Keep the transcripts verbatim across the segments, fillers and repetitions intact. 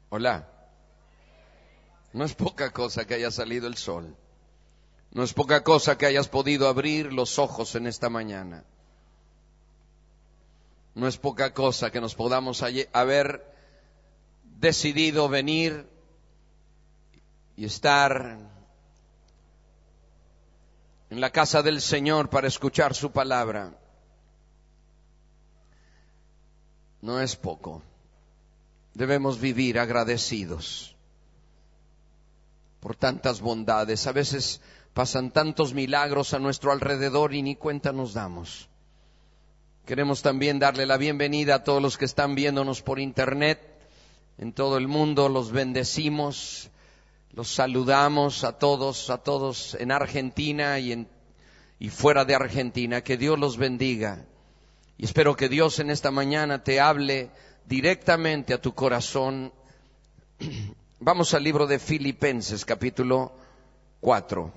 Hola. No es poca cosa que haya salido el sol. No es poca cosa que hayas podido abrir los ojos en esta mañana. No es poca cosa que nos podamos haber decidido venir y estar en la casa del Señor para escuchar su palabra. No es poco. Debemos vivir agradecidos por tantas bondades. A veces pasan tantos milagros a nuestro alrededor y ni cuenta nos damos. Queremos también darle la bienvenida a todos los que están viéndonos por internet en todo el mundo. Los bendecimos, los saludamos a todos, a todos en Argentina y, en, y fuera de Argentina. Que Dios los bendiga. Y espero que Dios en esta mañana te hable directamente a tu corazón. Vamos al libro de Filipenses, capítulo cuatro.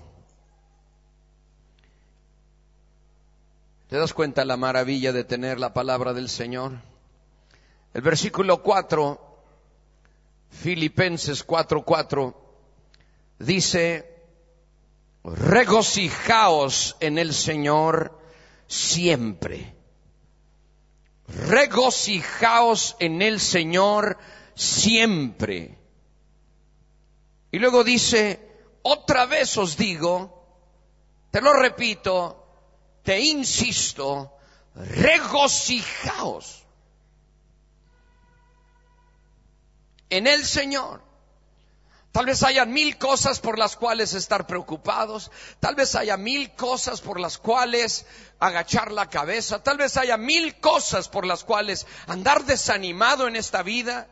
¿Te das cuenta la maravilla de tener la palabra del Señor? El versículo cuatro, Filipenses cuatro, cuatro, dice: regocijaos en el Señor siempre. Regocijaos en el Señor siempre. Y luego dice: otra vez os digo, te lo repito, te insisto, regocijaos en el Señor. Tal vez haya mil cosas por las cuales estar preocupados, tal vez haya mil cosas por las cuales agachar la cabeza, tal vez haya mil cosas por las cuales andar desanimado en esta vida.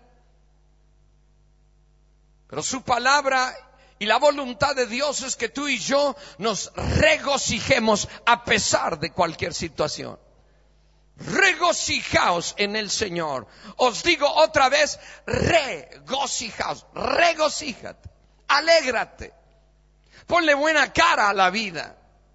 Pero su palabra y la voluntad de Dios es que tú y yo nos regocijemos a pesar de cualquier situación. Regocijaos en el Señor. Os digo otra vez, regocijaos, regocíjate, alégrate, ponle buena cara a la vida.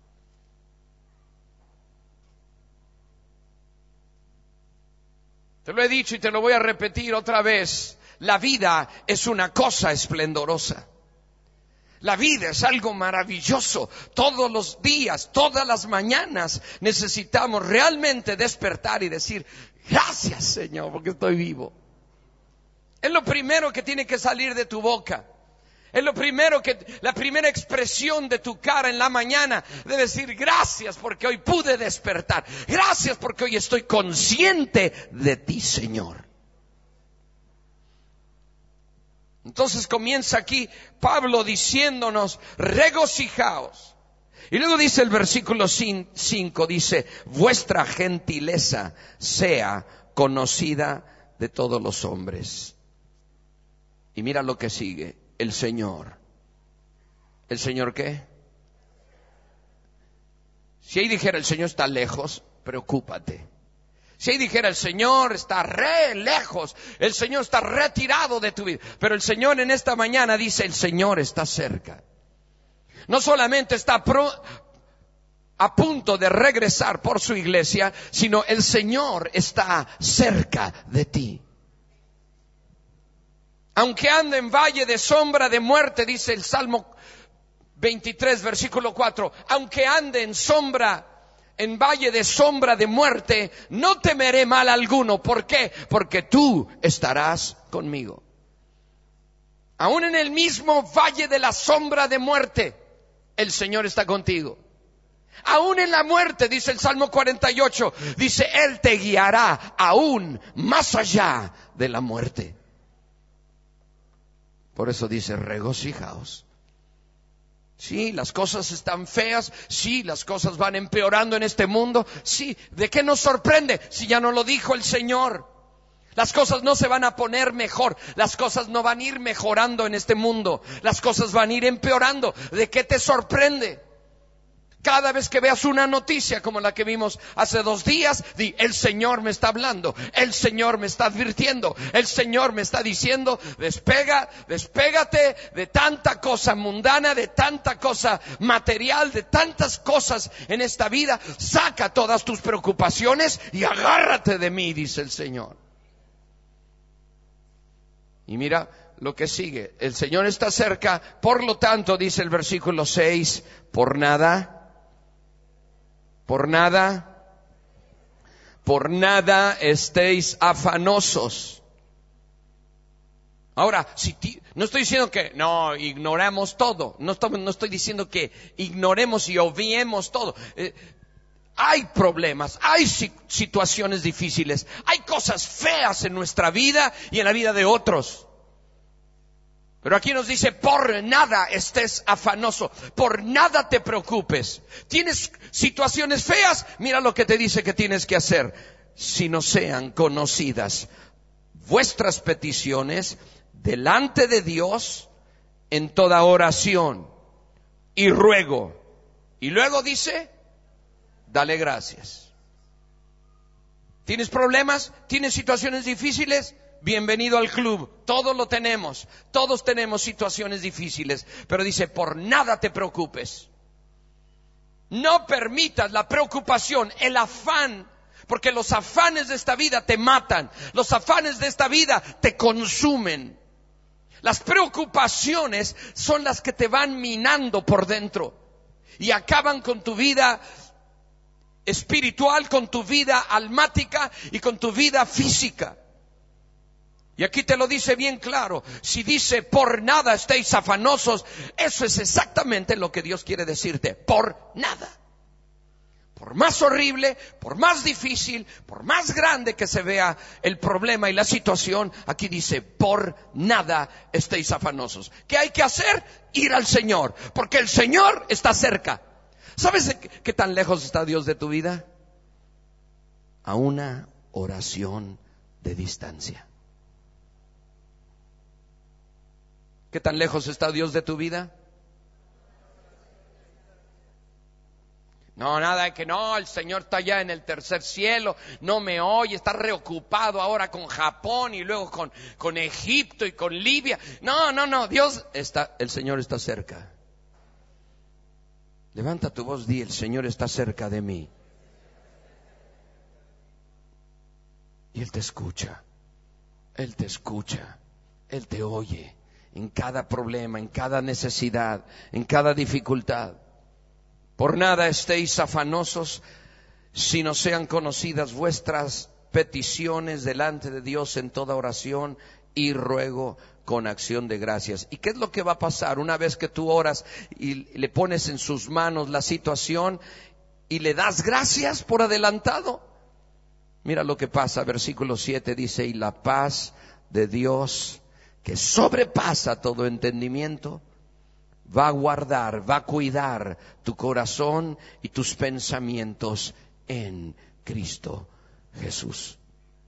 Te lo he dicho y te lo voy a repetir otra vez. La vida es una cosa esplendorosa. La vida es algo maravilloso. Todos los días, todas las mañanas necesitamos realmente despertar y decir: gracias, Señor, porque estoy vivo. Es lo primero que tiene que salir de tu boca. Es lo primero que, la primera expresión de tu cara en la mañana de decir: gracias porque hoy pude despertar. Gracias porque hoy estoy consciente de ti, Señor. Entonces comienza aquí Pablo diciéndonos: regocijaos. Y luego dice el versículo cinco, dice: vuestra gentileza sea conocida de todos los hombres. Y mira lo que sigue: el Señor. ¿El Señor qué? Si ahí dijera el Señor está lejos, preocúpate. Si ahí dijera el Señor está re lejos, el Señor está retirado de tu vida. Pero el Señor en esta mañana dice: el Señor está cerca. No solamente está pro, a punto de regresar por su iglesia, sino el Señor está cerca de ti. Aunque ande en valle de sombra de muerte, dice el Salmo veintitrés, versículo cuatro, aunque ande en sombra en valle de sombra de muerte, no temeré mal alguno. ¿Por qué? Porque tú estarás conmigo. Aún en el mismo valle de la sombra de muerte, el Señor está contigo. Aún en la muerte, dice el Salmo cuarenta y ocho, dice: Él te guiará aún más allá de la muerte. Por eso dice: regocijaos. Sí, las cosas están feas, sí, las cosas van empeorando en este mundo, sí, ¿de qué nos sorprende si ya no lo dijo el Señor? Las cosas no se van a poner mejor, las cosas no van a ir mejorando en este mundo, las cosas van a ir empeorando. ¿De qué te sorprende? Cada vez que veas una noticia como la que vimos hace dos días, di: el Señor me está hablando, el Señor me está advirtiendo, el Señor me está diciendo: despega, despégate de tanta cosa mundana, de tanta cosa material, de tantas cosas en esta vida. Saca todas tus preocupaciones y agárrate de mí, dice el Señor. Y mira lo que sigue. El Señor está cerca, por lo tanto, dice el versículo seis, por nada, por nada, por nada estéis afanosos. Ahora, si ti, no estoy diciendo que no ignoramos todo, no estoy, no estoy diciendo que ignoremos y obviemos todo. Eh, hay problemas, hay situaciones difíciles, hay cosas feas en nuestra vida y en la vida de otros. Pero aquí nos dice, por nada estés afanoso, por nada te preocupes. ¿Tienes situaciones feas? Mira lo que te dice que tienes que hacer. Si no sean conocidas vuestras peticiones delante de Dios en toda oración y ruego. Y luego dice, dale gracias. ¿Tienes problemas? ¿Tienes situaciones difíciles? Bienvenido al club. Todos lo tenemos. Todos tenemos situaciones difíciles. Pero dice, por nada te preocupes. No permitas la preocupación, el afán, porque los afanes de esta vida te matan. Los afanes de esta vida te consumen. Las preocupaciones son las que te van minando por dentro y acaban con tu vida espiritual, con tu vida almática y con tu vida física. Y aquí te lo dice bien claro. Si dice por nada estéis afanosos, eso es exactamente lo que Dios quiere decirte. Por nada. Por más horrible, por más difícil, por más grande que se vea el problema y la situación, aquí dice, por nada estéis afanosos. ¿Qué hay que hacer? Ir al Señor, porque el Señor está cerca. ¿Sabes qué tan lejos está Dios de tu vida? A una oración de distancia. ¿Qué tan lejos está Dios de tu vida? No, nada de que no, el Señor está allá en el tercer cielo, no me oye, está reocupado ahora con Japón y luego con, con Egipto y con Libia. No, no, no, Dios está, el Señor está cerca. Levanta tu voz, di, el Señor está cerca de mí. Y Él te escucha, Él te escucha, Él te oye en cada problema, en cada necesidad, en cada dificultad. Por nada estéis afanosos, si no sean conocidas vuestras peticiones delante de Dios en toda oración y ruego con acción de gracias. ¿Y qué es lo que va a pasar una vez que tú oras y le pones en sus manos la situación y le das gracias por adelantado? Mira lo que pasa, versículo siete dice, y la paz de Dios, que sobrepasa todo entendimiento, va a guardar, va a cuidar tu corazón y tus pensamientos en Cristo Jesús.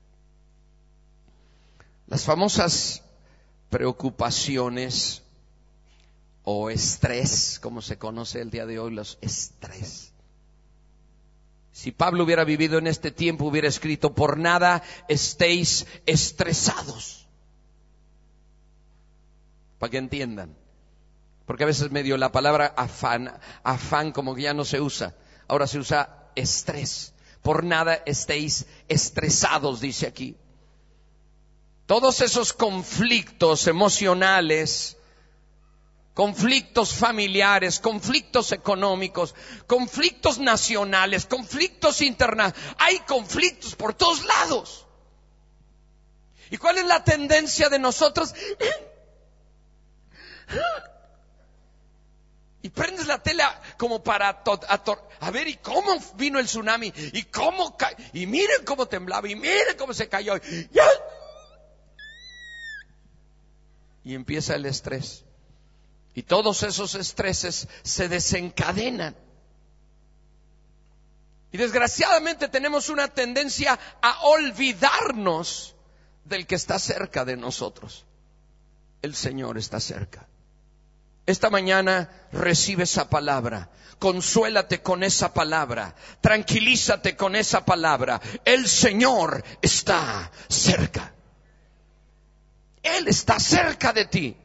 Las famosas preocupaciones o estrés, como se conoce el día de hoy, los estrés. Si Pablo hubiera vivido en este tiempo, hubiera escrito, por nada estéis estresados. Para que entiendan. Porque a veces medio la palabra afán, afán como que ya no se usa. Ahora se usa estrés. Por nada estéis estresados, dice aquí. Todos esos conflictos emocionales, conflictos familiares, conflictos económicos, conflictos nacionales, conflictos internacionales. Hay conflictos por todos lados. ¿Y cuál es la tendencia de nosotros? Y prendes la tele como para a, a ver, ¿y cómo vino el tsunami? ¿Y cómo ca y miren cómo temblaba? ¿Y miren cómo se cayó? Y, y empieza el estrés. Y todos esos estreses se desencadenan. Y desgraciadamente tenemos una tendencia a olvidarnos del que está cerca de nosotros. El Señor está cerca. Esta mañana recibe esa palabra, consuélate con esa palabra, tranquilízate con esa palabra. El Señor está cerca. Él está cerca de ti.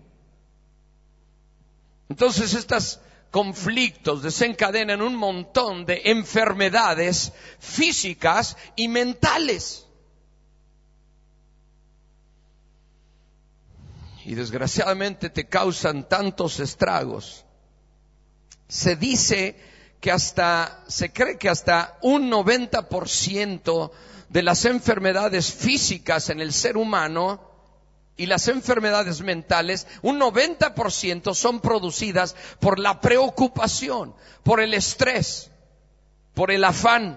Entonces estos conflictos desencadenan un montón de enfermedades físicas y mentales. y desgraciadamente te causan tantos estragos. Se dice que hasta, se cree que hasta un noventa por ciento de las enfermedades físicas en el ser humano y las enfermedades mentales, un noventa por ciento son producidas por la preocupación, por el estrés, por el afán.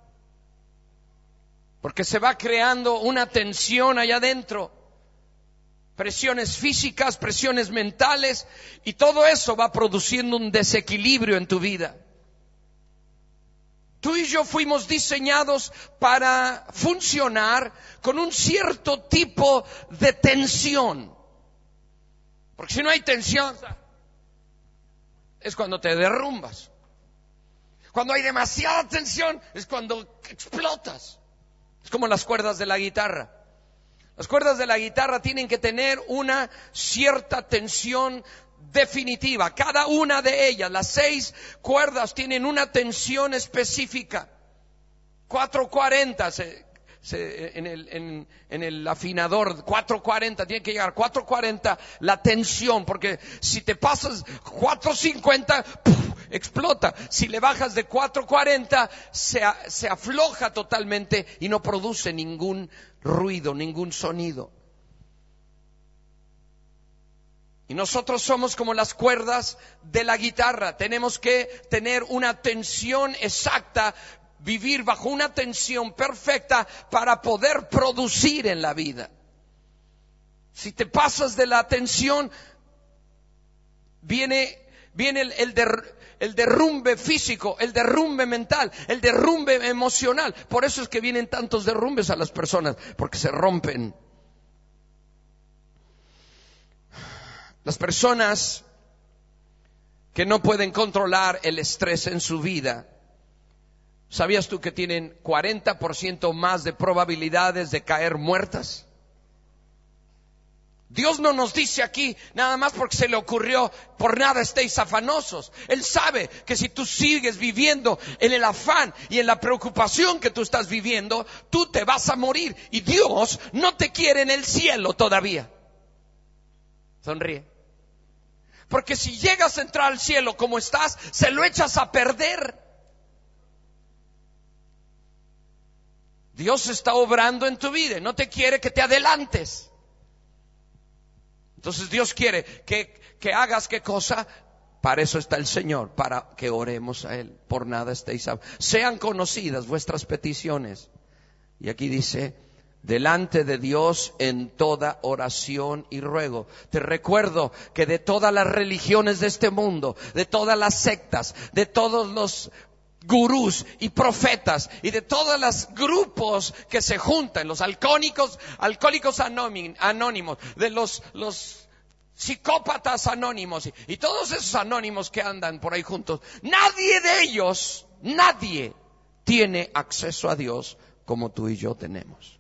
Porque se va creando una tensión allá adentro, presiones físicas, presiones mentales, y todo eso va produciendo un desequilibrio en tu vida. Tú y yo fuimos diseñados para funcionar con un cierto tipo de tensión. Porque si no hay tensión, es cuando te derrumbas. Cuando hay demasiada tensión, es cuando explotas. Es como las cuerdas de la guitarra. Las cuerdas de la guitarra tienen que tener una cierta tensión definitiva. Cada una de ellas, las seis cuerdas, tienen una tensión específica. cuatrocientos cuarenta se, se, en, el, en, en el afinador, cuatrocientos cuarenta, tiene que llegar cuatrocientos cuarenta la tensión, porque si te pasas cuatrocientos cincuenta, ¡puf!, explota. Si le bajas de cuatrocientos cuarenta, se, se afloja totalmente y no produce ningún ruido, ningún sonido. Y nosotros somos como las cuerdas de la guitarra. Tenemos que tener una tensión exacta, vivir bajo una tensión perfecta para poder producir en la vida. Si te pasas de la tensión, viene, viene el, el, der, el derrumbe físico, el derrumbe mental, el derrumbe emocional. Por eso es que vienen tantos derrumbes a las personas, porque se rompen. Las personas que no pueden controlar el estrés en su vida, ¿sabías tú que tienen cuarenta por ciento más de probabilidades de caer muertas? Dios no nos dice aquí nada más porque se le ocurrió, por nada estéis afanosos. Él sabe que si tú sigues viviendo en el afán y en la preocupación que tú estás viviendo, tú te vas a morir. Y Dios no te quiere en el cielo todavía. Sonríe. Porque si llegas a entrar al cielo como estás, se lo echas a perder. Dios está obrando en tu vida y no te quiere que te adelantes. Entonces Dios quiere que, que hagas qué cosa. Para eso está el Señor, para que oremos a Él. Por nada estéis a... Sean conocidas vuestras peticiones. Y aquí dice, delante de Dios en toda oración y ruego. Te recuerdo que de todas las religiones de este mundo, de todas las sectas, de todos los gurús y profetas y de todos los grupos que se juntan, los alcohólicos, alcohólicos anónimos, de los, los psicópatas anónimos y, y todos esos anónimos que andan por ahí juntos, nadie de ellos, nadie tiene acceso a Dios como tú y yo tenemos.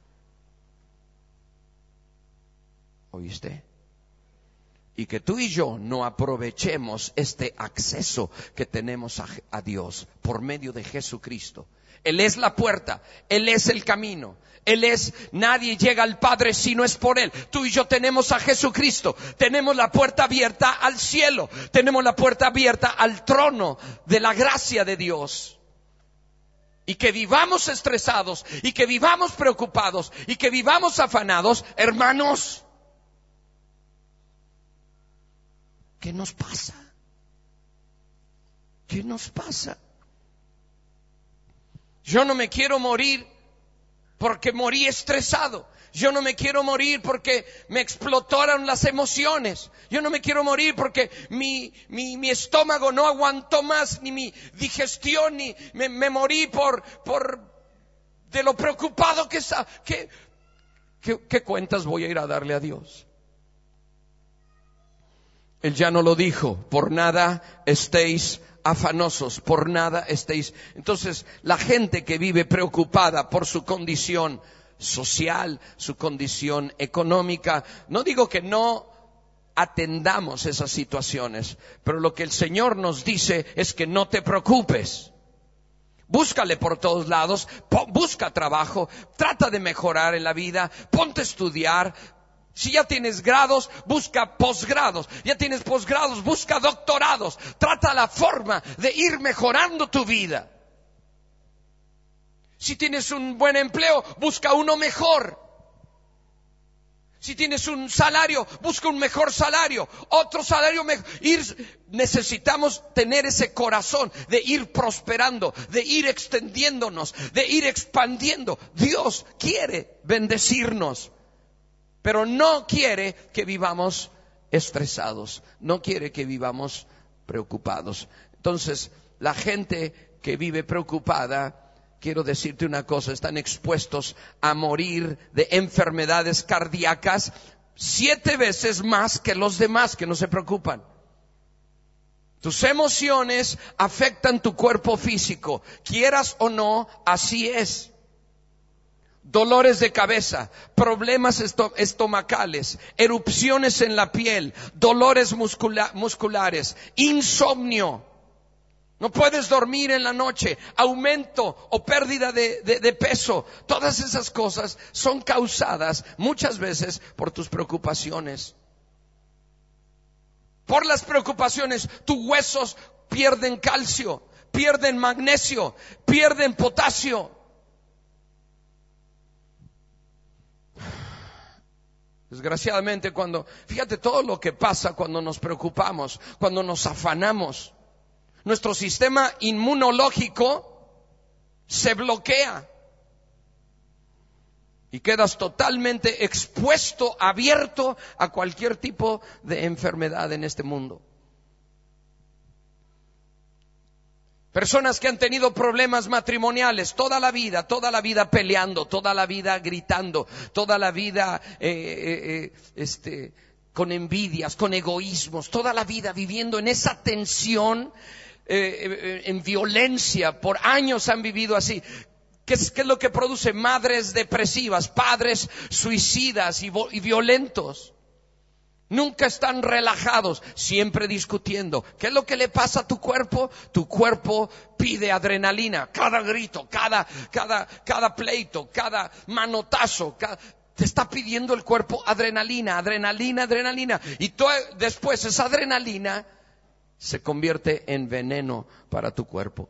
¿Oíste? Y que tú y yo no aprovechemos este acceso que tenemos a, a Dios por medio de Jesucristo. Él es la puerta, Él es el camino, Él es, nadie llega al Padre si no es por Él. Tú y yo tenemos a Jesucristo, tenemos la puerta abierta al cielo, tenemos la puerta abierta al trono de la gracia de Dios. Y que vivamos estresados, y que vivamos preocupados, y que vivamos afanados, hermanos, ¿qué nos pasa? ¿Qué nos pasa? Yo no me quiero morir porque morí estresado. Yo no me quiero morir porque me explotaron las emociones. Yo no me quiero morir porque mi, mi, mi estómago no aguantó más, ni mi digestión, ni me, me morí por, por de lo preocupado que está. ¿Qué, qué, ¿Qué cuentas voy a ir a darle a Dios? Él ya no lo dijo, por nada estéis afanosos, por nada estéis. Entonces, la gente que vive preocupada por su condición social, su condición económica, no digo que no atendamos esas situaciones, pero lo que el Señor nos dice es que no te preocupes. Búscale por todos lados, busca trabajo, trata de mejorar en la vida, ponte a estudiar, Si ya tienes grados, busca posgrados. Ya tienes posgrados, busca doctorados. Trata la forma de ir mejorando tu vida. Si tienes un buen empleo, busca uno mejor. Si tienes un salario, busca un mejor salario. Otro salario mejor. Ir, necesitamos tener ese corazón de ir prosperando, de ir extendiéndonos, de ir expandiendo. Dios quiere bendecirnos, pero no quiere que vivamos estresados. No quiere que vivamos preocupados. Entonces, la gente que vive preocupada, quiero decirte una cosa, están expuestos a morir de enfermedades cardíacas siete veces más que los demás que no se preocupan. Tus emociones afectan tu cuerpo físico, quieras o no, así es. Dolores de cabeza, problemas estomacales, erupciones en la piel, dolores muscula- musculares, insomnio. No puedes dormir en la noche, aumento o pérdida de, de, de peso. Todas esas cosas son causadas muchas veces por tus preocupaciones. Por las preocupaciones, tus huesos pierden calcio, pierden magnesio, pierden potasio. Desgraciadamente, cuando, fíjate todo lo que pasa cuando nos preocupamos, cuando nos afanamos. Nuestro sistema inmunológico se bloquea y quedas totalmente expuesto, abierto a cualquier tipo de enfermedad en este mundo. Personas que han tenido problemas matrimoniales toda la vida, toda la vida peleando, toda la vida gritando, toda la vida eh, eh, eh, este, con envidias, con egoísmos, toda la vida viviendo en esa tensión. Eh, en violencia, por años han vivido así. ¿Qué es, qué es lo que produce? Madres depresivas, padres suicidas y, y violentos. Nunca están relajados, siempre discutiendo. ¿Qué es lo que le pasa a tu cuerpo? Tu cuerpo pide adrenalina. Cada grito, cada, cada, cada pleito, cada manotazo, cada... te está pidiendo el cuerpo adrenalina, adrenalina, adrenalina. Y tú, después esa adrenalina se convierte en veneno para tu cuerpo.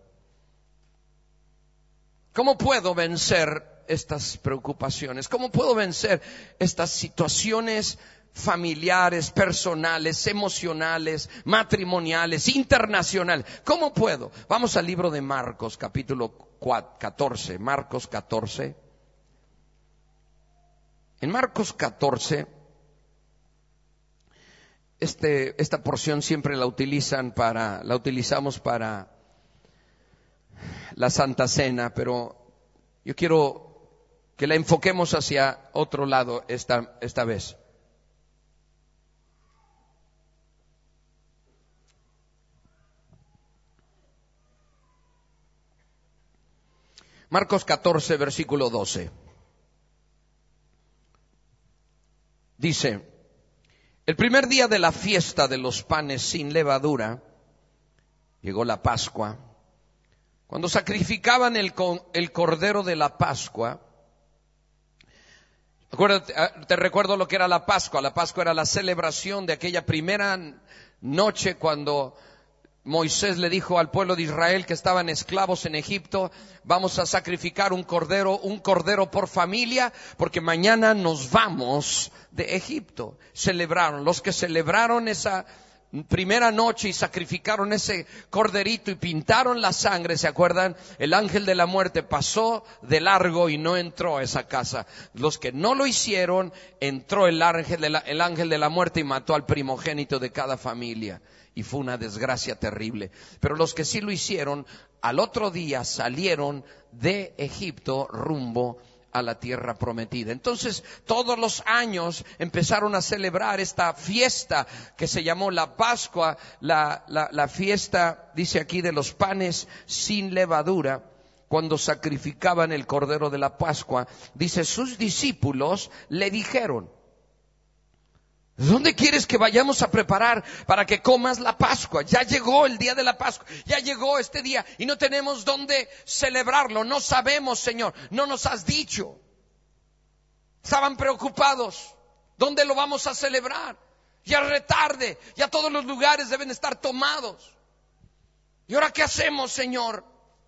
¿Cómo puedo vencer estas preocupaciones? ¿Cómo puedo vencer estas situaciones familiares, personales, emocionales, matrimoniales, internacionales? ¿Cómo puedo? Vamos al libro de Marcos, capítulo catorce. Marcos catorce. En Marcos catorce, Este, esta porción siempre la utilizan para, la utilizamos para la Santa Cena, pero yo quiero que la enfoquemos hacia otro lado esta, esta vez. Marcos catorce, versículo doce. Dice: el primer día de la fiesta de los panes sin levadura, llegó la Pascua. Cuando sacrificaban el, el cordero de la Pascua, acuérdate, te recuerdo lo que era la Pascua. La Pascua era la celebración de aquella primera noche cuando Moisés le dijo al pueblo de Israel que estaban esclavos en Egipto: vamos a sacrificar un cordero, un cordero por familia, porque mañana nos vamos de Egipto. Celebraron, los que celebraron esa primera noche y sacrificaron ese corderito y pintaron la sangre, ¿se acuerdan? El ángel de la muerte pasó de largo y no entró a esa casa. Los que no lo hicieron, entró el ángel de la, el ángel de la muerte y mató al primogénito de cada familia. Y fue una desgracia terrible. Pero los que sí lo hicieron, al otro día salieron de Egipto rumbo a la tierra prometida. Entonces, todos los años empezaron a celebrar esta fiesta que se llamó la Pascua, la, la, la fiesta, dice aquí, de los panes sin levadura. Cuando sacrificaban el cordero de la Pascua, dice, sus discípulos le dijeron: ¿dónde quieres que vayamos a preparar para que comas la Pascua? Ya llegó el día de la Pascua, ya llegó este día y no tenemos dónde celebrarlo. No sabemos, Señor, no nos has dicho. Estaban preocupados. ¿Dónde lo vamos a celebrar? Ya es retarde, ya todos los lugares deben estar tomados. ¿Y ahora qué hacemos, Señor?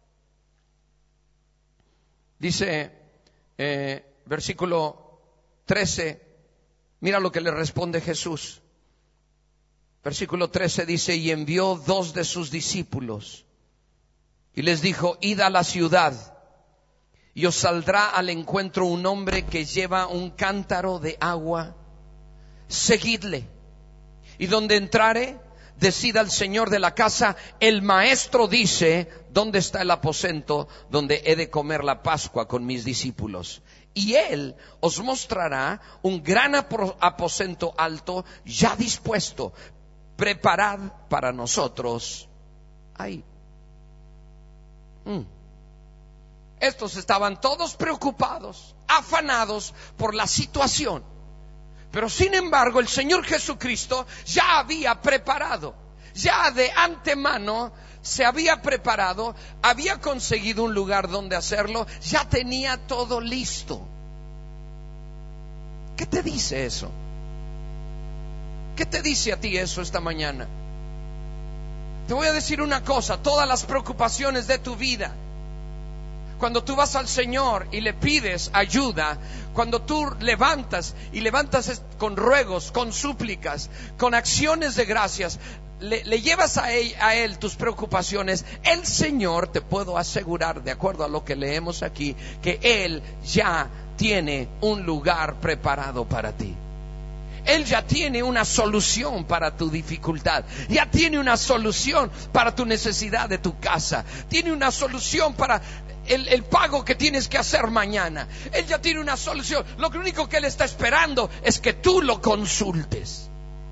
Dice eh, versículo trece, mira lo que le responde Jesús. Versículo trece dice, y envió dos de sus discípulos y les dijo, id a la ciudad y os saldrá al encuentro un hombre que lleva un cántaro de agua, seguidle. Y donde entrare, decid al señor de la casa, el maestro dice, ¿dónde está el aposento donde he de comer la Pascua con mis discípulos? Y él os mostrará un gran aposento alto, ya dispuesto, preparad para nosotros ahí. Mm. Estos estaban todos preocupados, afanados por la situación. Pero sin embargo, el Señor Jesucristo ya había preparado, ya de antemano se había preparado, había conseguido un lugar donde hacerlo, ya tenía todo listo. ¿Qué te dice eso? ¿Qué te dice a ti eso esta mañana? Te voy a decir una cosa, todas las preocupaciones de tu vida, cuando tú vas al Señor y le pides ayuda, cuando tú levantas y levantas con ruegos, con súplicas, con acciones de gracias, le, le llevas a él, a él tus preocupaciones, el Señor, te puedo asegurar, de acuerdo a lo que leemos aquí, que Él ya tiene un lugar preparado para ti. Él ya tiene una solución para tu dificultad, ya tiene una solución para tu necesidad de tu casa, tiene una solución para el, el pago que tienes que hacer mañana. Él ya tiene una solución. Lo único que Él está esperando es que tú lo consultes.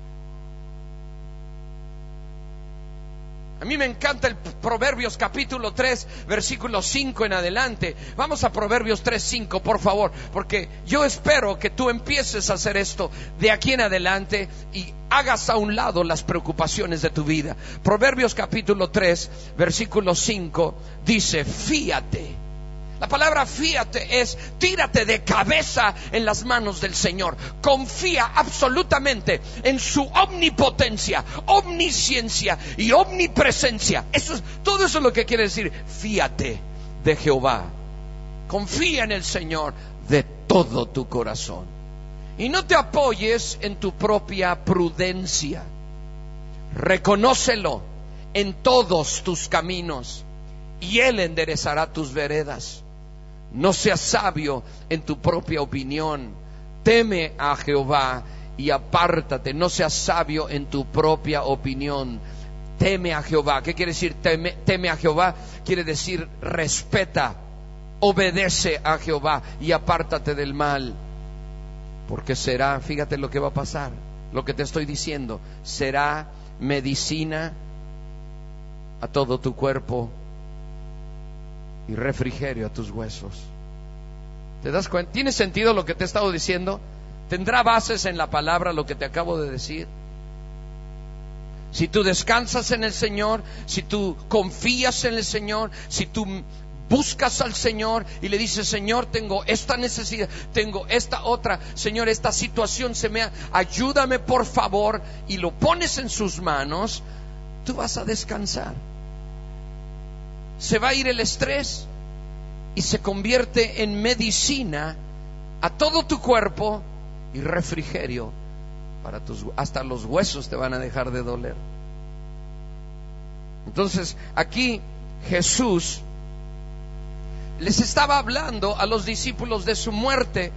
A mí me encanta el Proverbios capítulo tres, versículo cinco en adelante. Vamos a Proverbios tres, cinco, por favor, porque yo espero que tú empieces a hacer esto de aquí en adelante y hagas a un lado las preocupaciones de tu vida. Proverbios capítulo tres, versículo cinco dice, fíate. La palabra fíate es tírate de cabeza en las manos del Señor. Confía absolutamente en su omnipotencia, omnisciencia y omnipresencia. Eso es, todo eso es lo que quiere decir fíate de Jehová. Confía en el Señor de todo tu corazón. Y no te apoyes en tu propia prudencia. Reconócelo en todos tus caminos y Él enderezará tus veredas. No seas sabio en tu propia opinión. Teme a Jehová y apártate. No seas sabio en tu propia opinión. Teme a Jehová. ¿Qué quiere decir teme, teme a Jehová? Quiere decir respeta, obedece a Jehová y apártate del mal. Porque será, fíjate lo que va a pasar, lo que te estoy diciendo, será medicina a todo tu cuerpo y refrigerio a tus huesos. ¿Te das cuenta? ¿Tiene sentido lo que te he estado diciendo? ¿Tendrá bases en la palabra lo que te acabo de decir? Si tú descansas en el Señor, si tú confías en el Señor, si tú buscas al Señor y le dices, Señor, tengo esta necesidad, tengo esta otra, Señor, esta situación se me ha, ayúdame por favor, y lo pones en sus manos, tú vas a descansar. Se va a ir el estrés y se convierte en medicina a todo tu cuerpo y refrigerio para tus, hasta los huesos te van a dejar de doler. Entonces aquí Jesús les estaba hablando a los discípulos de su muerte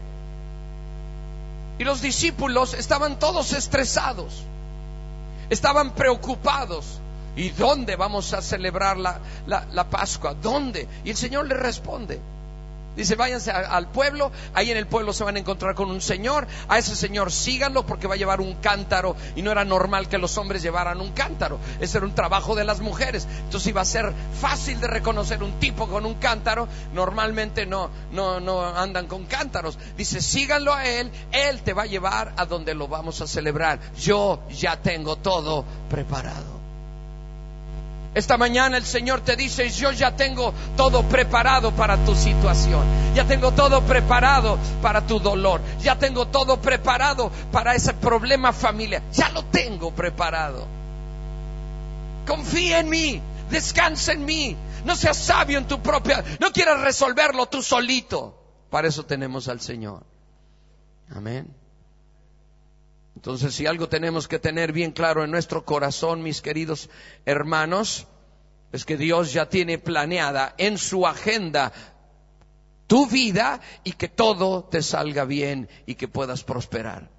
y los discípulos estaban todos estresados, estaban preocupados. ¿Y dónde vamos a celebrar la, la, la Pascua? ¿Dónde? Y el Señor le responde. Dice, váyanse a, al pueblo, ahí en el pueblo se van a encontrar con un señor, a ese señor síganlo porque va a llevar un cántaro, y no era normal que los hombres llevaran un cántaro, ese era un trabajo de las mujeres, entonces iba a ser fácil de reconocer un tipo con un cántaro, normalmente no, no, no andan con cántaros. Dice, síganlo a él, él te va a llevar a donde lo vamos a celebrar, yo ya tengo todo preparado. Esta mañana el Señor te dice: yo ya tengo todo preparado para tu situación, ya tengo todo preparado para tu dolor, ya tengo todo preparado para ese problema familiar, ya lo tengo preparado. Confía en mí, descansa en mí, no seas sabio en tu propia, no quieras resolverlo tú solito. Para eso tenemos al Señor. Amén. Entonces, si algo tenemos que tener bien claro en nuestro corazón, mis queridos hermanos, es que Dios ya tiene planeada en su agenda tu vida y que todo te salga bien y que puedas prosperar.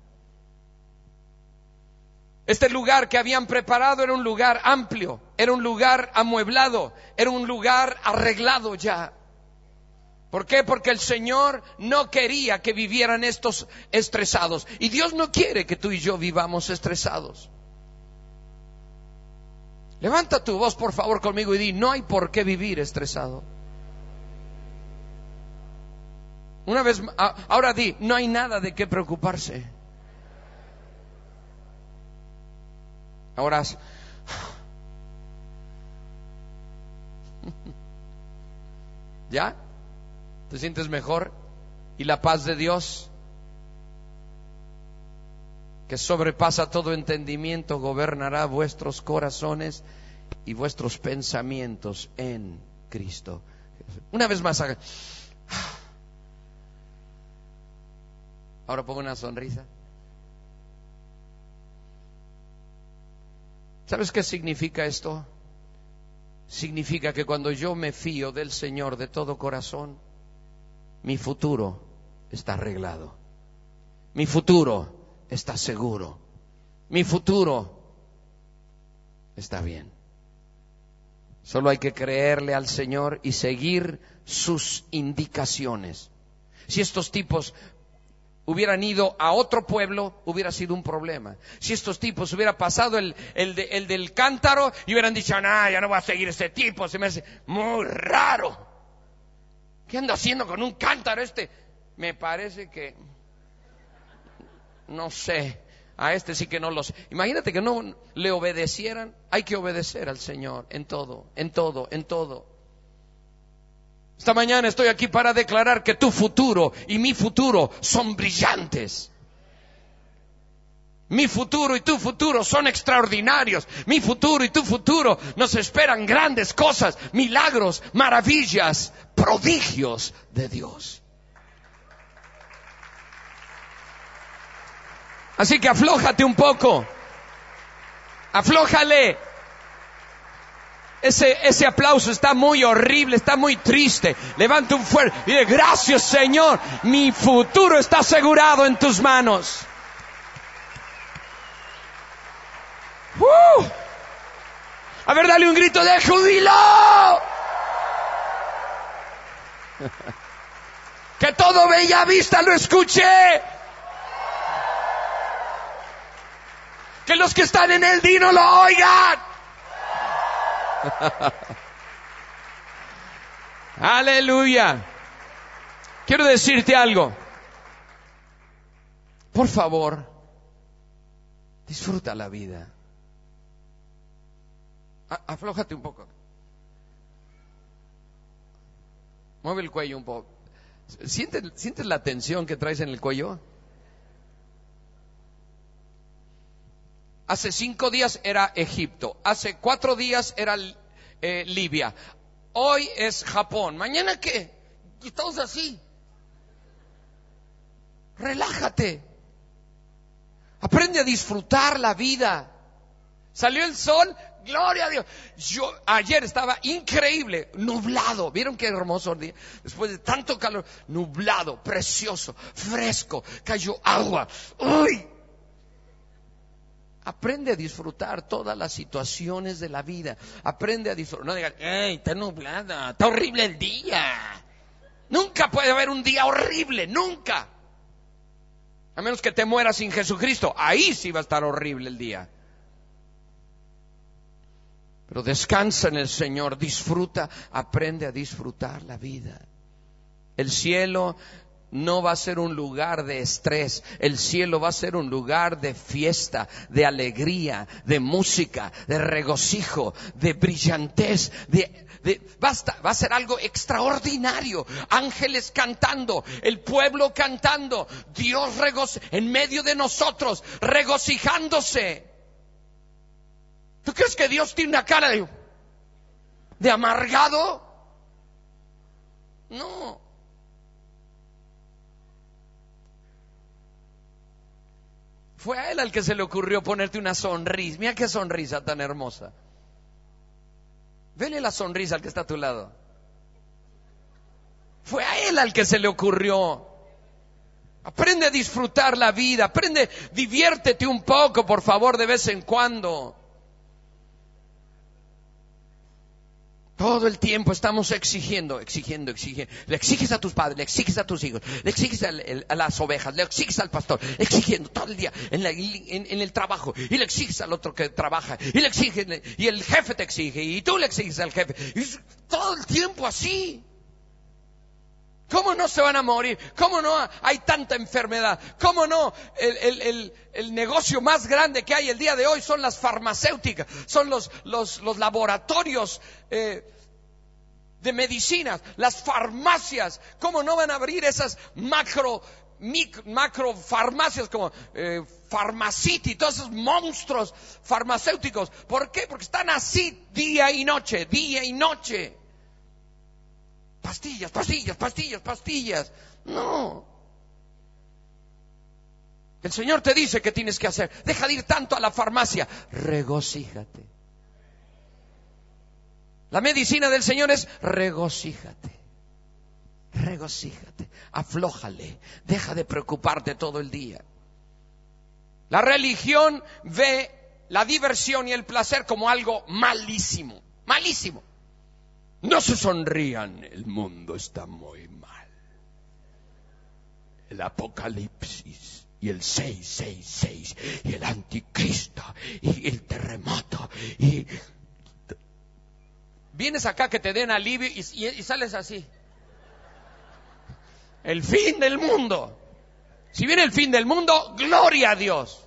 Este lugar que habían preparado era un lugar amplio, era un lugar amueblado, era un lugar arreglado ya. ¿Por qué? Porque el Señor no quería que vivieran estos estresados. Y Dios no quiere que tú y yo vivamos estresados. Levanta tu voz por favor conmigo y di: no hay por qué vivir estresado. Una vez, ahora di: no hay nada de qué preocuparse. Ahora, ¿ya? ¿Te sientes mejor? Y la paz de Dios, que sobrepasa todo entendimiento, gobernará vuestros corazones y vuestros pensamientos en Cristo. Una vez más, haga. Ahora pongo una sonrisa. ¿Sabes qué significa esto? Significa que cuando yo me fío del Señor de todo corazón, mi futuro está arreglado. Mi futuro está seguro. Mi futuro está bien. Solo hay que creerle al Señor y seguir sus indicaciones. Si estos tipos hubieran ido a otro pueblo, hubiera sido un problema. Si estos tipos hubieran pasado el, el, de, el del cántaro y hubieran dicho: no, ya no voy a seguir este tipo, se me hace muy raro. ¿Qué anda haciendo con un cántaro este? Me parece que, no sé, a este sí que no lo sé. Imagínate que no le obedecieran. Hay que obedecer al Señor en todo, en todo, en todo. Esta mañana estoy aquí para declarar que tu futuro y mi futuro son brillantes. Mi futuro y tu futuro son extraordinarios. Mi futuro y tu futuro nos esperan grandes cosas, milagros, maravillas, prodigios de Dios. Así que aflójate un poco. Aflójale. Ese, ese aplauso está muy horrible, está muy triste. Levanta un fuerte y dile: gracias, Señor, mi futuro está asegurado en tus manos. Uh. A ver, dale un grito de júbilo. Que todo bella vista lo escuche. Que los que están en el dino lo oigan. Aleluya. Quiero decirte algo. Por favor, disfruta la vida. Aflójate un poco. Mueve el cuello un poco. ¿Sientes, ¿Sientes la tensión que traes en el cuello? Hace cinco días era Egipto. Hace cuatro días era eh, Libia. Hoy es Japón. ¿Mañana qué? Estamos así. Relájate. Aprende a disfrutar la vida. Salió el sol. Gloria a Dios. Yo ayer estaba increíble, nublado. ¿Vieron qué hermoso día? Después de tanto calor, nublado, precioso, fresco, cayó agua. ¡Uy! Aprende a disfrutar todas las situaciones de la vida. Aprende a disfrutar. No digas: ¡ey, está nublada! ¡Está horrible el día! Nunca puede haber un día horrible, nunca. A menos que te mueras sin Jesucristo. Ahí sí va a estar horrible el día. Pero descansa en el Señor, disfruta, aprende a disfrutar la vida. El cielo no va a ser un lugar de estrés. El cielo va a ser un lugar de fiesta, de alegría, de música, de regocijo, de brillantez, de, de basta, va a ser algo extraordinario. Ángeles cantando, el pueblo cantando, Dios regoc- en medio de nosotros, regocijándose. ¿Tú crees que Dios tiene una cara de, de amargado? No. Fue a Él al que se le ocurrió ponerte una sonrisa. Mira qué sonrisa tan hermosa. Vele la sonrisa al que está a tu lado. Fue a Él al que se le ocurrió. Aprende a disfrutar la vida. Aprende, diviértete un poco, por favor, de vez en cuando. Todo el tiempo estamos exigiendo, exigiendo, exigiendo. Le exiges a tus padres, le exiges a tus hijos, le exiges a, el, a las ovejas, le exiges al pastor, exigiendo todo el día en, la, en, en el trabajo. Y le exiges al otro que trabaja. Y le exiges, y el jefe te exige, y tú le exiges al jefe. Y todo el tiempo así. ¿Cómo no se van a morir? ¿Cómo no hay tanta enfermedad? ¿Cómo no? El, el, el, el negocio más grande que hay el día de hoy son las farmacéuticas, son los, los, los laboratorios eh, de medicinas, las farmacias. ¿Cómo no van a abrir esas macro, micro, macro farmacias como eh, Pharmacity, todos esos monstruos farmacéuticos? ¿Por qué? Porque están así día y noche, día y noche. Pastillas, pastillas, pastillas, pastillas. No. El Señor te dice qué tienes que hacer. Deja de ir tanto a la farmacia. Regocíjate. La medicina del Señor es regocíjate. Regocíjate. Aflójale. Deja de preocuparte todo el día. La religión ve la diversión y el placer como algo malísimo. Malísimo. No se sonrían, el mundo está muy mal. El Apocalipsis y el seiscientos sesenta y seis y el anticristo y el terremoto y vienes acá que te den alivio y, y, y sales así. El fin del mundo. Si viene el fin del mundo, gloria a Dios.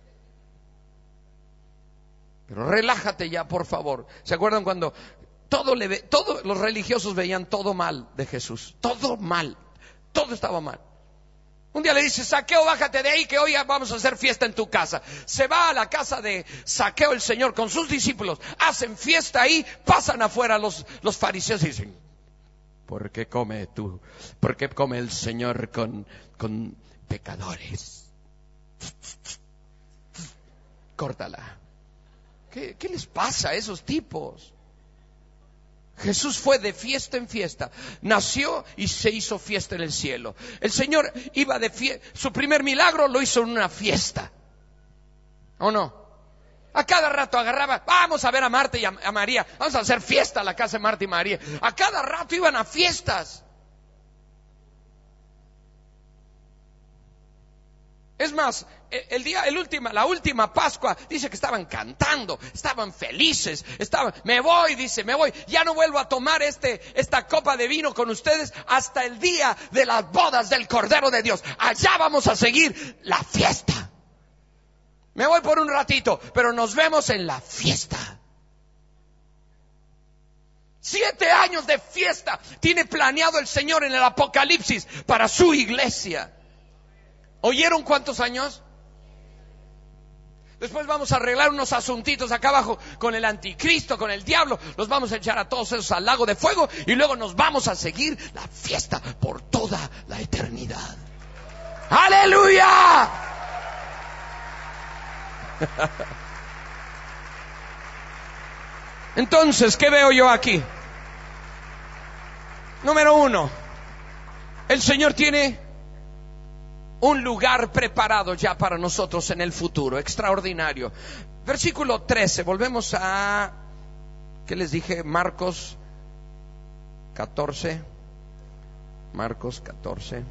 Pero relájate ya, por favor. ¿Se acuerdan cuando Todo le ve, todos los religiosos veían todo mal de Jesús? Todo mal. Todo estaba mal. Un día le dice: Zaqueo, bájate de ahí que hoy vamos a hacer fiesta en tu casa. Se va a la casa de Zaqueo el Señor con sus discípulos. Hacen fiesta ahí, pasan afuera los, los fariseos y dicen: ¿por qué come tú? ¿Por qué come el Señor con, con pecadores? Córtala. ¿Qué, ¿Qué les pasa a esos tipos? Jesús fue de fiesta en fiesta, nació y se hizo fiesta en el cielo. El Señor iba de fiesta, su primer milagro lo hizo en una fiesta. ¿O no? A cada rato agarraba, vamos a ver a Marta y a, a María, vamos a hacer fiesta a la casa de Marta y María. A cada rato iban a fiestas. Es más, el día, el última, la última Pascua, dice que estaban cantando, estaban felices, estaban, me voy, dice, me voy, ya no vuelvo a tomar este, esta copa de vino con ustedes hasta el día de las bodas del Cordero de Dios. Allá vamos a seguir la fiesta. Me voy por un ratito, pero nos vemos en la fiesta. Siete años de fiesta tiene planeado el Señor en el Apocalipsis para su iglesia. ¿Oyeron cuántos años? Después vamos a arreglar unos asuntitos acá abajo con el anticristo, con el diablo. Los vamos a echar a todos esos al lago de fuego y luego nos vamos a seguir la fiesta por toda la eternidad. ¡Aleluya! Entonces, ¿qué veo yo aquí? Número uno, el Señor tiene un lugar preparado ya para nosotros en el futuro, extraordinario. Versículo trece, volvemos a, ¿qué les dije? Marcos catorce. Marcos catorce.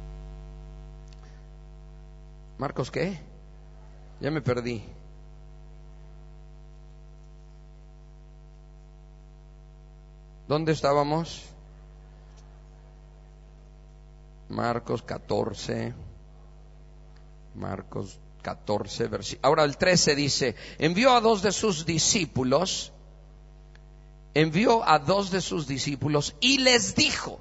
¿Marcos qué? Ya me perdí. ¿Dónde estábamos? Marcos catorce. Marcos catorce, versículo. Ahora el trece dice, envió a dos de sus discípulos, envió a dos de sus discípulos y les dijo,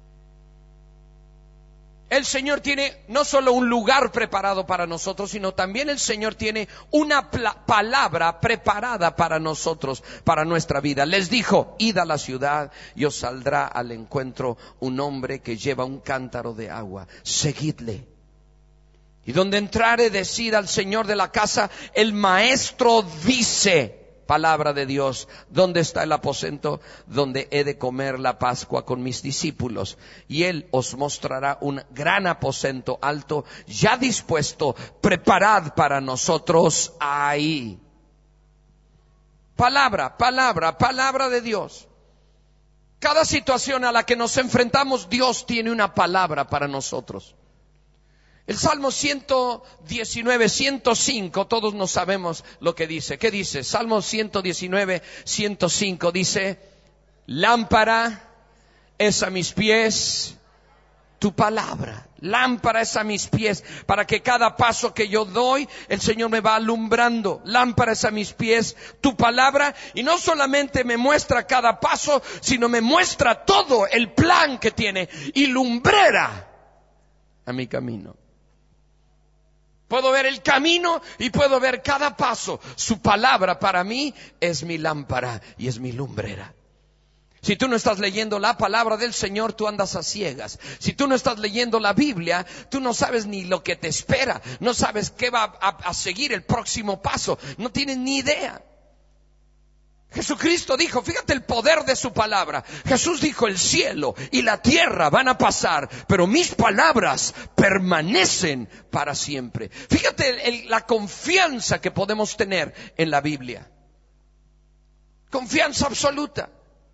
el Señor tiene no solo un lugar preparado para nosotros, sino también el Señor tiene una palabra preparada para nosotros, para nuestra vida. Les dijo, id a la ciudad y os saldrá al encuentro un hombre que lleva un cántaro de agua. Seguidle. Y donde entrare, decid al Señor de la casa, el maestro dice, palabra de Dios, ¿dónde está el aposento donde he de comer la Pascua con mis discípulos? Y Él os mostrará un gran aposento alto, ya dispuesto, preparad para nosotros ahí. Palabra, palabra, palabra de Dios. Cada situación a la que nos enfrentamos, Dios tiene una palabra para nosotros. El Salmo ciento diecinueve, ciento cinco, todos no sabemos lo que dice. ¿Qué dice? Salmo ciento diecinueve, ciento cinco dice, lámpara es a mis pies tu palabra. Lámpara es a mis pies, para que cada paso que yo doy, el Señor me va alumbrando. Lámpara es a mis pies tu palabra, y no solamente me muestra cada paso, sino me muestra todo el plan que tiene, y lumbrera a mi camino. Puedo ver el camino y puedo ver cada paso. Su palabra para mí es mi lámpara y es mi lumbrera. Si tú no estás leyendo la palabra del Señor, tú andas a ciegas. Si tú no estás leyendo la Biblia, tú no sabes ni lo que te espera. No sabes qué va a, a seguir el próximo paso. No tienes ni idea. Jesucristo dijo, fíjate el poder de su palabra. Jesús dijo, el cielo y la tierra van a pasar, pero mis palabras permanecen para siempre. Fíjate el, el, la confianza que podemos tener en la Biblia. Confianza absoluta.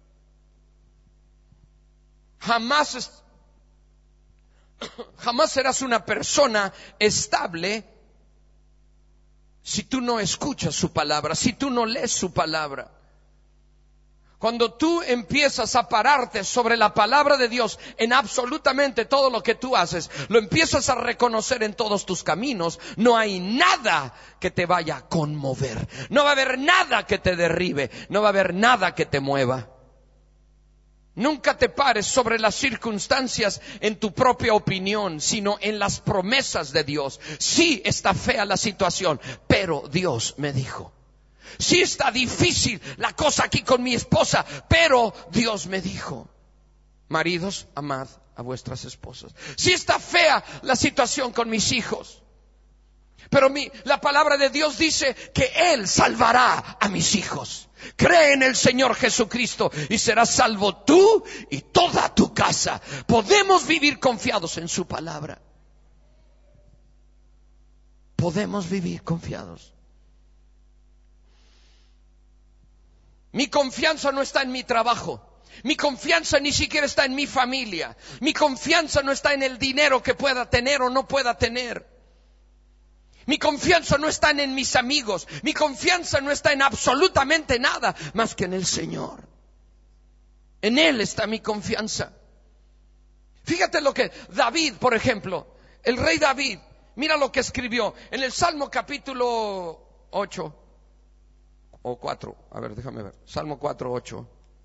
Jamás, es, jamás serás una persona estable si tú no escuchas su palabra, si tú no lees su palabra. Cuando tú empiezas a pararte sobre la palabra de Dios en absolutamente todo lo que tú haces, lo empiezas a reconocer en todos tus caminos, no hay nada que te vaya a conmover. No va a haber nada que te derribe, no va a haber nada que te mueva. Nunca te pares sobre las circunstancias en tu propia opinión, sino en las promesas de Dios. Sí está fea la situación, pero Dios me dijo. Sí está difícil la cosa aquí con mi esposa, pero Dios me dijo. Maridos, amad a vuestras esposas. Sí está fea la situación con mis hijos, pero mi, la palabra de Dios dice que Él salvará a mis hijos. Cree en el Señor Jesucristo y serás salvo tú y toda tu casa. Podemos vivir confiados en su palabra. Podemos vivir confiados. Mi confianza no está en mi trabajo. Mi confianza ni siquiera está en mi familia. Mi confianza no está en el dinero que pueda tener o no pueda tener. Mi confianza no está en mis amigos. Mi confianza no está en absolutamente nada más que en el Señor. En Él está mi confianza. Fíjate lo que David, por ejemplo, el rey David, mira lo que escribió en el Salmo capítulo ocho. O cuatro, a ver, déjame ver. Salmo cuatro, ocho.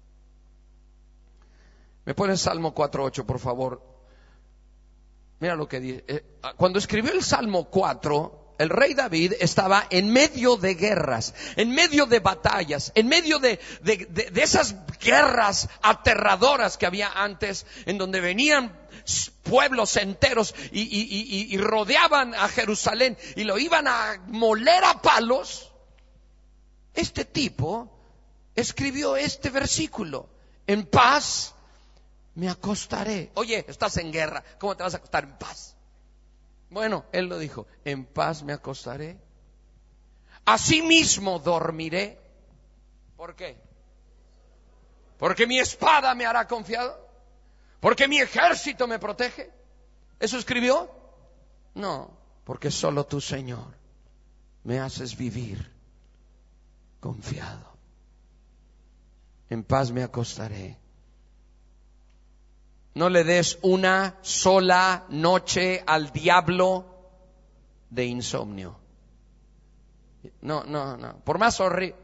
¿Me pones Salmo cuatro, ocho, por favor? Mira lo que dice. Eh, cuando escribió el Salmo cuatro, el rey David estaba en medio de guerras, en medio de batallas, en medio de, de, de, de esas guerras aterradoras que había antes, en donde venían pueblos enteros y, y, y, y rodeaban a Jerusalén y lo iban a moler a palos. Este tipo escribió este versículo: en paz me acostaré. Oye, estás en guerra, ¿cómo te vas a acostar en paz? Bueno, él lo dijo: en paz me acostaré, asimismo dormiré. ¿Por qué? Porque mi espada me hará confiado, porque mi ejército me protege. ¿Eso escribió? No, porque solo tú, Señor, me haces vivir confiado. En paz me acostaré, No le des una sola noche al diablo de insomnio. No, no, no. Por más horrible.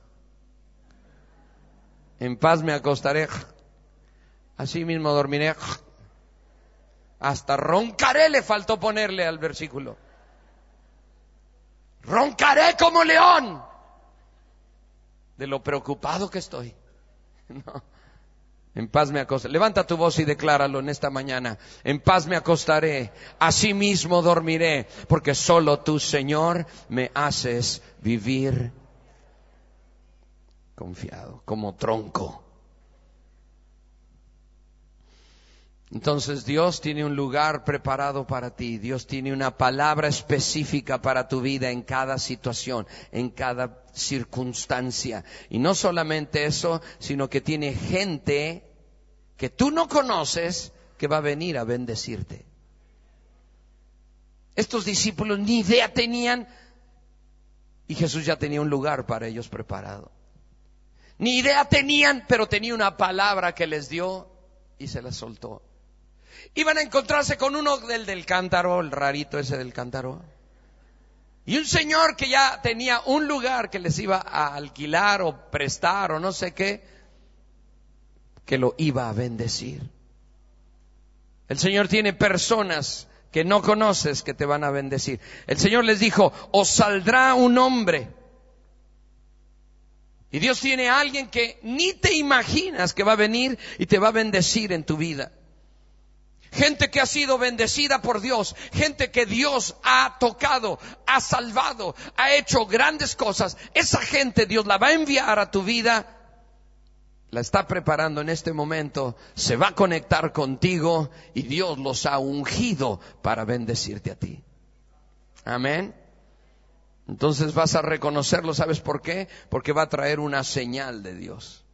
En paz me acostaré. Así mismo dormiré. Hasta roncaré le faltó ponerle al versículo. Roncaré como león. De lo preocupado que estoy. No. En paz me acostaré. Levanta tu voz y decláralo en esta mañana. En paz me acostaré, así mismo dormiré, porque solo tú, Señor, me haces vivir confiado, como tronco. Entonces Dios tiene un lugar preparado para ti. Dios tiene una palabra específica para tu vida en cada situación, en cada circunstancia. Y no solamente eso, sino que tiene gente que tú no conoces que va a venir a bendecirte. Estos discípulos ni idea tenían y Jesús ya tenía un lugar para ellos preparado. Ni idea tenían, pero tenía una palabra que les dio y se la soltó. Iban a encontrarse con uno del del cántaro, el rarito ese del cántaro. Y un señor que ya tenía un lugar que les iba a alquilar o prestar o no sé qué, que lo iba a bendecir. El Señor tiene personas que no conoces que te van a bendecir. El Señor les dijo, os saldrá un hombre. Y Dios tiene a alguien que ni te imaginas que va a venir y te va a bendecir en tu vida. Gente que ha sido bendecida por Dios, gente que Dios ha tocado, ha salvado, ha hecho grandes cosas. Esa gente Dios la va a enviar a tu vida, la está preparando en este momento, se va a conectar contigo y Dios los ha ungido para bendecirte a ti. Amén. Entonces vas a reconocerlo, ¿sabes por qué? Porque va a traer una señal de Dios.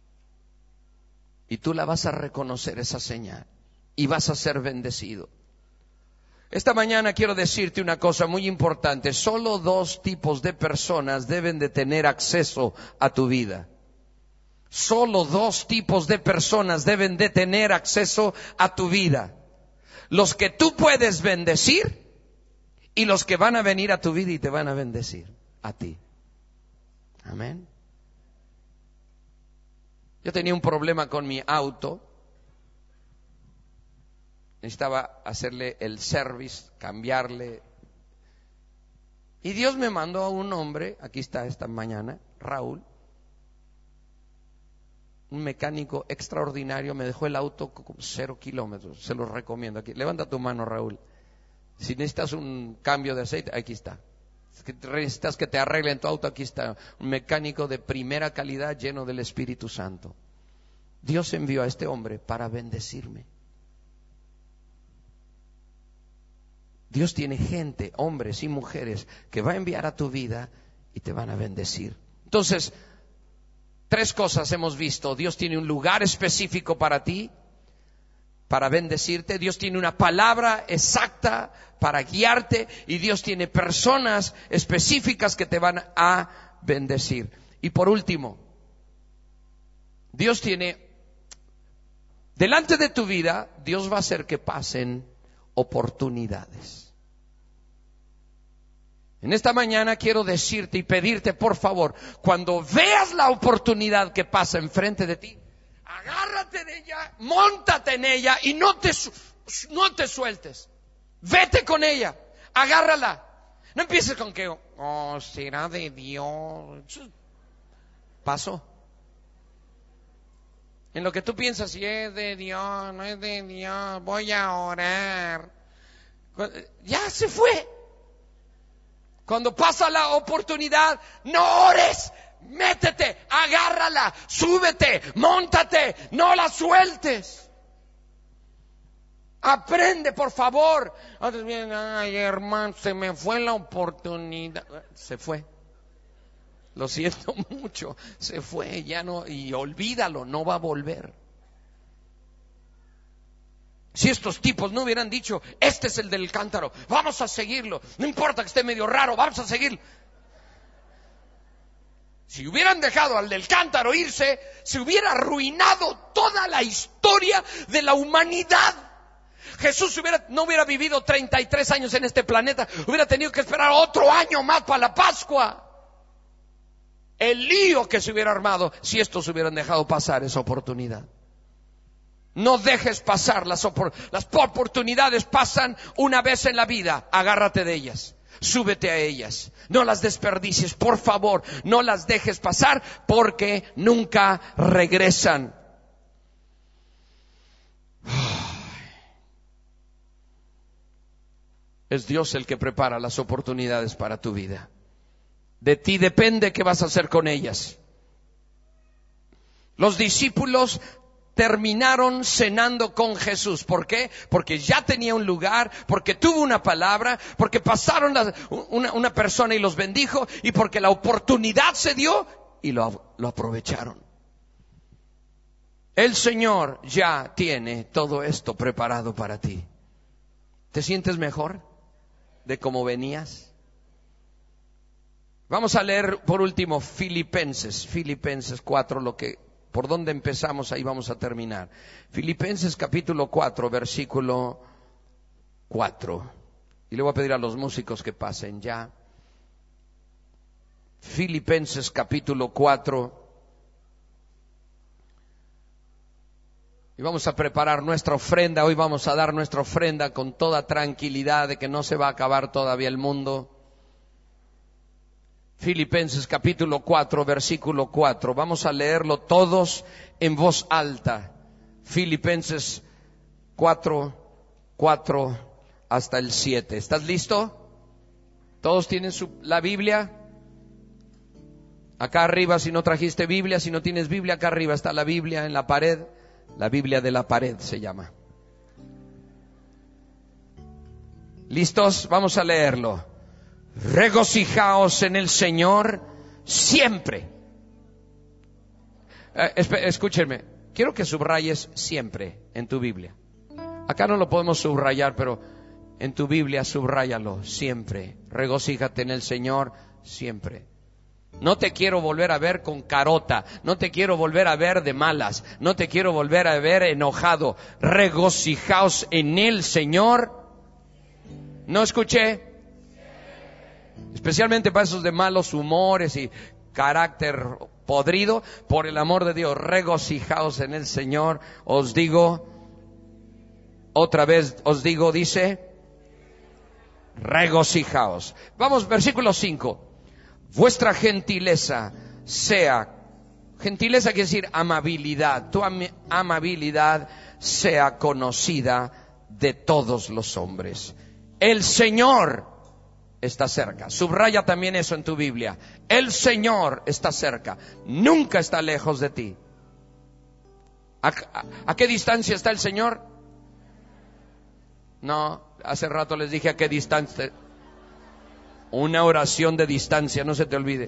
Y tú la vas a reconocer, esa señal. Y vas a ser bendecido. Esta mañana quiero decirte una cosa muy importante. Solo dos tipos de personas deben de tener acceso a tu vida. Solo dos tipos de personas deben de tener acceso a tu vida. Los que tú puedes bendecir y los que van a venir a tu vida y te van a bendecir a ti. Amén. Yo tenía un problema con mi auto. Necesitaba hacerle el service, cambiarle. Y Dios me mandó a un hombre, aquí está esta mañana, Raúl, un mecánico extraordinario, me dejó el auto con cero kilómetros, se lo recomiendo. Aquí, levanta tu mano, Raúl. Si necesitas un cambio de aceite, aquí está. Si necesitas que te arreglen tu auto, aquí está. Un mecánico de primera calidad, lleno del Espíritu Santo. Dios envió a este hombre para bendecirme. Dios tiene gente, hombres y mujeres, que va a enviar a tu vida y te van a bendecir. Entonces, tres cosas hemos visto. Dios tiene un lugar específico para ti, para bendecirte. Dios tiene una palabra exacta para guiarte. Y Dios tiene personas específicas que te van a bendecir. Y por último, Dios tiene, delante de tu vida, Dios va a hacer que pasen oportunidades. En esta mañana quiero decirte y pedirte, por favor, cuando veas la oportunidad que pasa enfrente de ti, agárrate de ella, móntate en ella y no te, no te sueltes. Vete con ella, agárrala. No empieces con que, oh, será de Dios. Pasó. En lo que tú piensas, si es de Dios, no es de Dios, voy a orar. Ya se fue. Cuando pasa la oportunidad, no ores, métete, agárrala, súbete, móntate, no la sueltes. Aprende, por favor. Ay, hermano, se me fue la oportunidad. Se fue. Lo siento mucho, se fue, ya no, y olvídalo, no va a volver. Si estos tipos no hubieran dicho, este es el del cántaro, vamos a seguirlo, no importa que esté medio raro, vamos a seguirlo. Si hubieran dejado al del cántaro irse, se hubiera arruinado toda la historia de la humanidad. Jesús hubiera, no hubiera vivido treinta y tres años en este planeta, hubiera tenido que esperar otro año más para la Pascua. El lío que se hubiera armado si estos hubieran dejado pasar esa oportunidad. No dejes pasar las, opor- las oportunidades. Pasan una vez en la vida, agárrate de ellas, súbete a ellas, no las desperdicies, por favor, no las dejes pasar porque nunca regresan. Es Dios el que prepara las oportunidades para tu vida. De ti depende qué vas a hacer con ellas. Los discípulos terminaron cenando con Jesús. ¿Por qué? Porque ya tenía un lugar, porque tuvo una palabra, porque pasaron la, una, una persona y los bendijo, y porque la oportunidad se dio y lo, lo aprovecharon. El Señor ya tiene todo esto preparado para ti. ¿Te sientes mejor de cómo venías? Vamos a leer por último Filipenses, Filipenses cuatro, lo que, por donde empezamos, ahí vamos a terminar. Filipenses capítulo cuatro, versículo cuatro. Y le voy a pedir a los músicos que pasen ya. Filipenses capítulo cuatro. Y vamos a preparar nuestra ofrenda. Hoy vamos a dar nuestra ofrenda con toda tranquilidad de que no se va a acabar todavía el mundo. Filipenses capítulo cuatro, versículo cuatro. Vamos a leerlo todos en voz alta. Filipenses cuatro, cuatro hasta el siete. ¿Estás listo? ¿Todos tienen su, la Biblia? Acá arriba, si no trajiste Biblia, si no tienes Biblia, acá arriba está la Biblia en la pared. La Biblia de la pared se llama. ¿Listos? Vamos a leerlo. Regocijaos en el Señor siempre. Eh, escúchenme, quiero que subrayes siempre en tu Biblia. Acá no lo podemos subrayar, pero en tu Biblia subráyalo siempre. Regocíjate en el Señor siempre. No te quiero volver a ver con carota, no te quiero volver a ver de malas, no te quiero volver a ver enojado. Regocijaos en el Señor. ¿No escuché? Especialmente para esos de malos humores y carácter podrido, por el amor de Dios, regocijaos en el Señor. Os digo, otra vez os digo, dice, regocijaos. Vamos, versículo cinco. Vuestra gentileza sea, gentileza quiere decir amabilidad, tu am- amabilidad sea conocida de todos los hombres. El Señor está cerca. Subraya también eso en tu Biblia. El Señor está cerca. Nunca está lejos de ti. ¿A, a, a qué distancia está el Señor? No, hace rato les dije a qué distancia. Una oración de distancia, no se te olvide.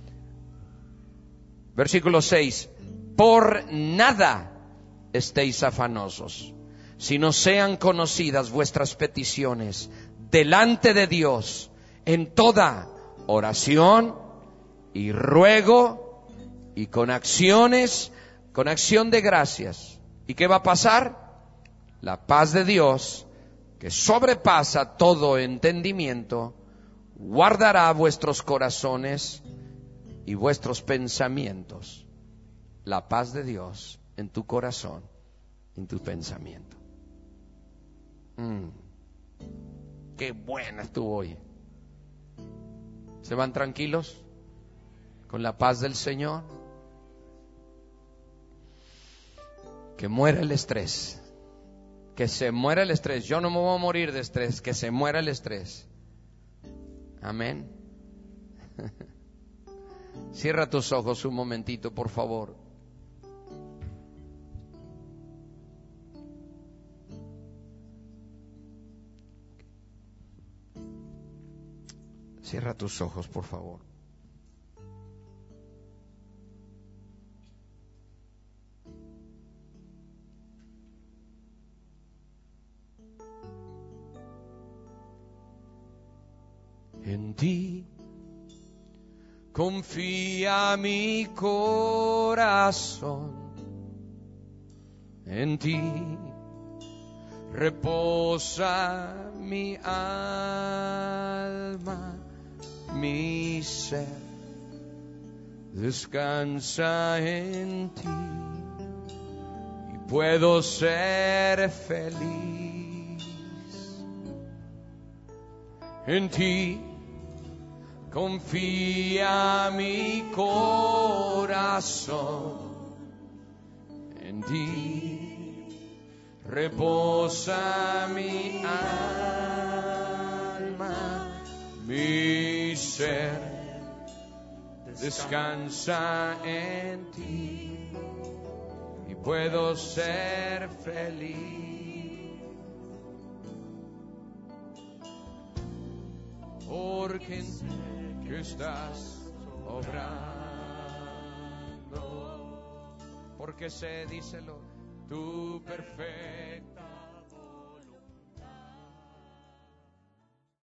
Versículo seis. Por nada estéis afanosos, sino sean conocidas vuestras peticiones delante de Dios en toda oración y ruego y con acciones, con acción de gracias. ¿Y qué va a pasar? La paz de Dios, que sobrepasa todo entendimiento, guardará vuestros corazones y vuestros pensamientos. La paz de Dios en tu corazón, en tu pensamiento. Mm. Qué buena estuvo hoy. ¿Se van tranquilos? Con la paz del Señor. Que muera el estrés. Que se muera el estrés. Yo no me voy a morir de estrés. Que se muera el estrés. Amén. Cierra tus ojos un momentito, por favor. Cierra tus ojos, por favor. En ti confía mi corazón en ti, reposa mi alma, mi ser descansa en ti y puedo ser feliz en ti. Confía mi corazón en ti, reposa mi alma, mi ser descansa en ti y puedo ser feliz porque sé que estás obrando, porque sé, díselo, tu perfecta